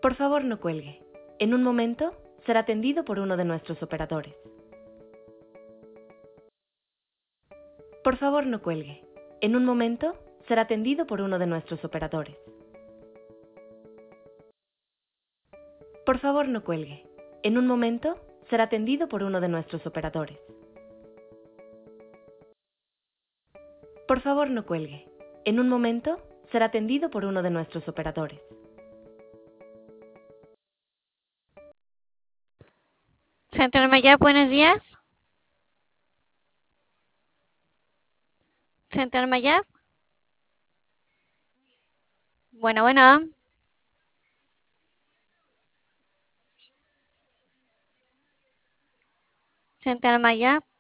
Por favor, no cuelgue. En un momento será atendido por uno de nuestros operadores. Por favor, no cuelgue. En un momento será atendido por uno de nuestros operadores. Por favor, no cuelgue. En un momento será atendido por uno de nuestros operadores. Por favor, no cuelgue. En un momento será atendido por uno de nuestros operadores. Central Mayab, buenos días. Central Mayab. Bueno. Central Mayab.